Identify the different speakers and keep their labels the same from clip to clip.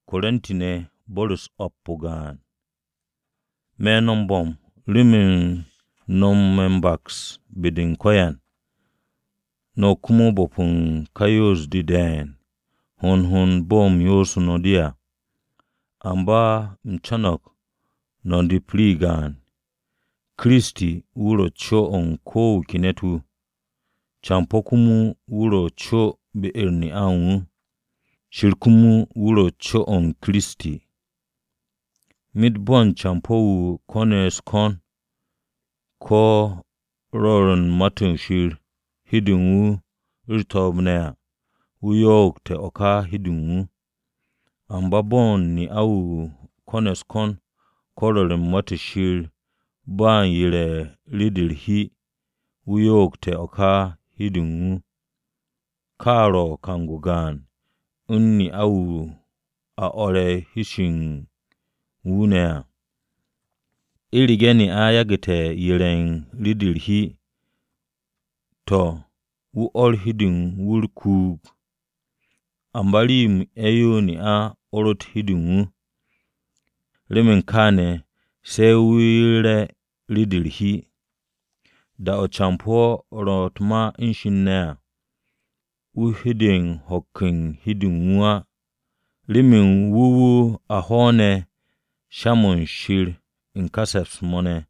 Speaker 1: Korintine Boris Oppugan. Menon bom rimin nom members bidin koyan. No kumo bopun kayos diden. Hun bom yosu no dia. Amba mchanok non di pligan. Kristi uro cho on ko kinetu. Champokumu uro cho be erni aun. Shirkumu uro cho on Kristi. Midbon champowu kones kon. Ko roron matun shir hidinwu irtobnea. Uyok te oka hidinwu. Ambabon ni au kones kon. Kororin matu shir ban yire lidir hi. Uyok te oka hidinwu. Karo kangugan. Unni au a ore hishin wunea. Iligeni ayagite yiren lidir hi. To u ol hidin wulkug. Ambalim eyo ni a orot hidinwu. Rimin kane se wire lidir hi. Da o champo rotma inshinnea. U hidin hokin hidinwa. Rimin wuwu ahone shamun shir inkasef mone.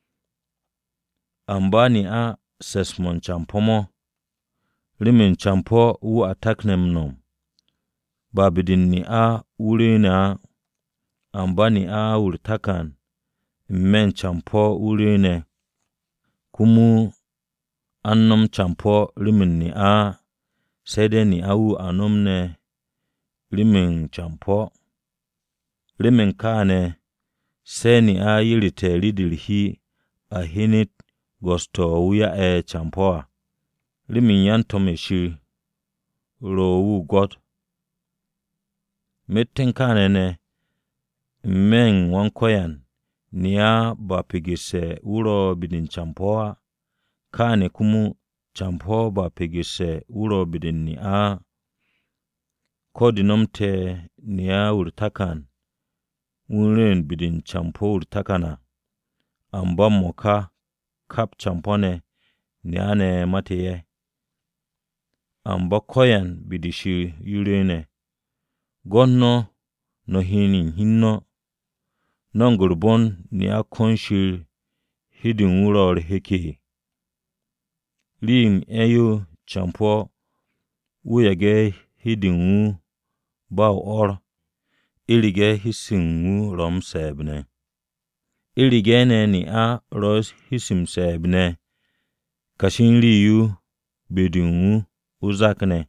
Speaker 1: Ambani a sesmon champomo. Rimin champo u ataknem nom. Babidin ni a urina. Ambani a urtakan. Men champo urine. Kumu annom champo rimin ni a. Sede ni au anomne. Rimin champo. Rimin kane. Seni a yirite lidir hi. A hinit gosto uya champoa. Rimin yantome shir. Rowu God. Metten kane ne. Men wankoyan. Nia bapigise uro bidin champoa. Kane kumu champo bapigise uro bidin ni a. Kodinomte nia urtakan. Uren bidin champo urtakana. Amba moka kap champone niane mateye. Amba koyan bidishi yurene. Gonno no hinin hinno. Nongurbon nia konshir hidin uror heki. Lim eyo champo uyage hidin ba or. Ilige hisin rom sebne. Iligene ni a ros hisim sebne. Kashin liyu bedin uzakne.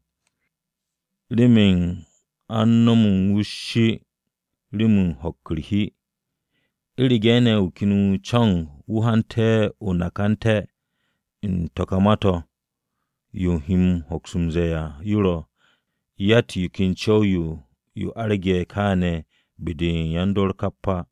Speaker 1: Limin annomun wushi limun hokrihi. Iligene ukinu chong uhante unakante in tokamato yuhim hoksumzeya yuro. Yati yukin chow yu arge kane bidin yandor kappa.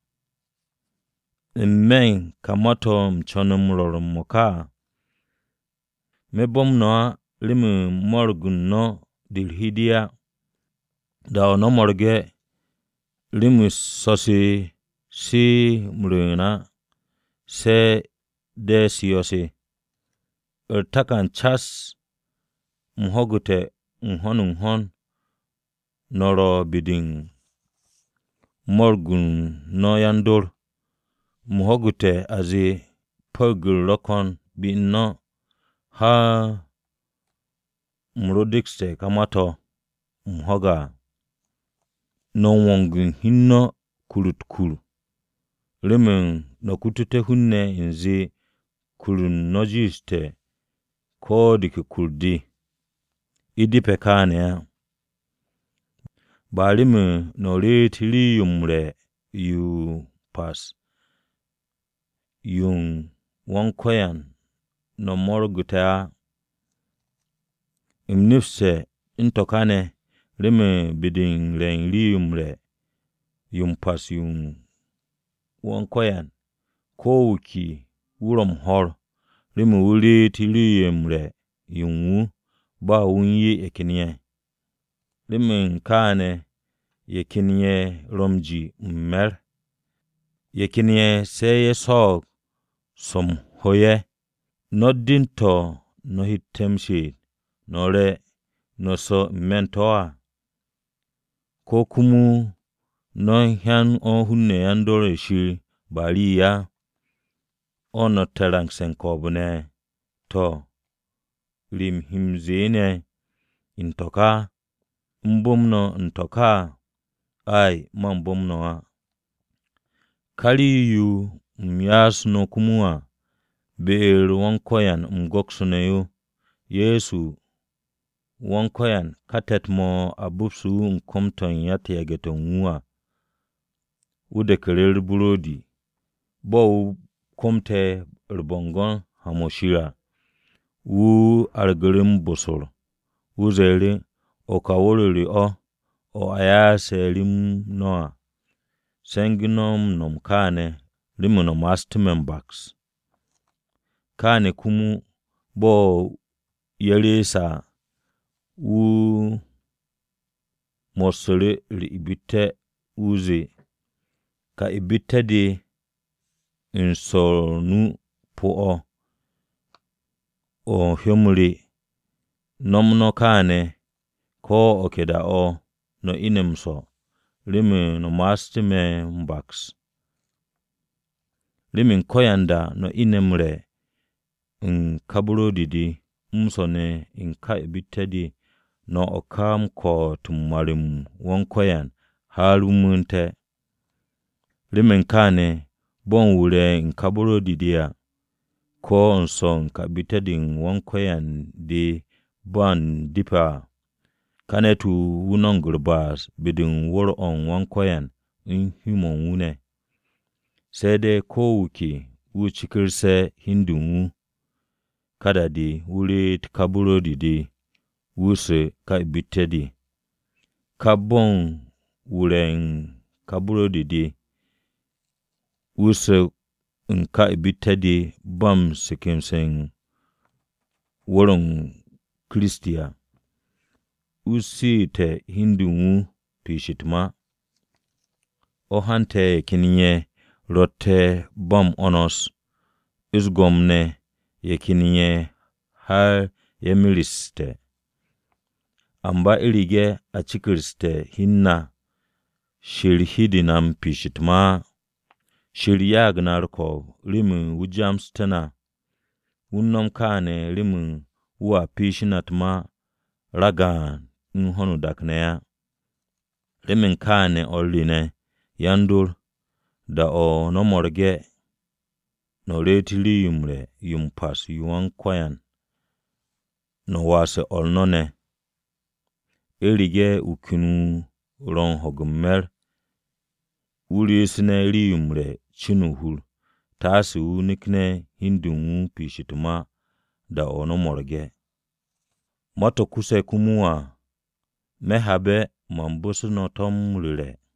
Speaker 1: Men kamato mchonum rorum moka. Mebom no limu morgun no dilhidia. Da no morge limu sosi si mruna se de siyosi. Takan chas mhogute nhon noro bidin morgun no yandor. Mhogute azi pogul lokon binno ha mrodikste kamato mhoga no wongun hinno kulutkul. Rimin no kutute hunne inzi kulun nojiste ko diki kuldi. Idi pekane ya. Balimi no retili yumre yu pas. Yung wankoyan no morguta. Imnifse intokane rime bidin ren liyumre. Yung pas yung wankoyan. Ko uki urom hor. Rime uli tili yumre yung ba unyi ekinye. Rime kane yekinye romji mmer yekinye seye sok som hoye noddinto no hitemshi nore no so mentoa ko kumu no han o hunne yandore shi baliya ono terang senkobune to lim himzine intoka mbomno ntoka ai mambomno kali yu myasno kumua be'er wonkoyan mgoksuneyu Yesu wonkoyan katet mo abupsu nkomton yategeton wa ude kerer burodi bo komte rbongon hamoshira wu argerim bosor uzere o kaworori o ayaserim noa senginom nom kane limunom astmembax kane kumu bo yeresa wu mosore ibite uze ka ibite de insonu po o hyomuri nomno kane ko okeda no inemso limi no mastime mbax limin koyanda no inemre kaburo didi msone ka ibitedi no okam ko tumarim wonkoyan halumunte limin kane bon wure kaburo didia ko nson ka bitedin wonkoyan de ban dipa kanetu wunon gurbas bidin wor on wonkoyan himon wune sede ko wuki wuchikirse hindunwu kada di wure kaburo didi wuse ka bitedi kabon wuren kaburo didi wuse ka bitedi bam sikimsen woron Kristiya usite hindunwu pishitma ohante kininye rotte bam onos isgomne yekininye har yemiliste amba irige a cikirste hinna shirhidinam pishitma shiryagnar rimin wujamstana wunnom kane rimin wa pishinatma ragan nhonu dakneya rimin kane orline yandur da o no morge no retili yumre yumpas yuan koyan no wase olnone erige ukinu ron hogummer uri sine riyumre chinuhul tasi unikne hindunwu pishituma da ono morge moto kuse kumua mehabe mambusu no tomrire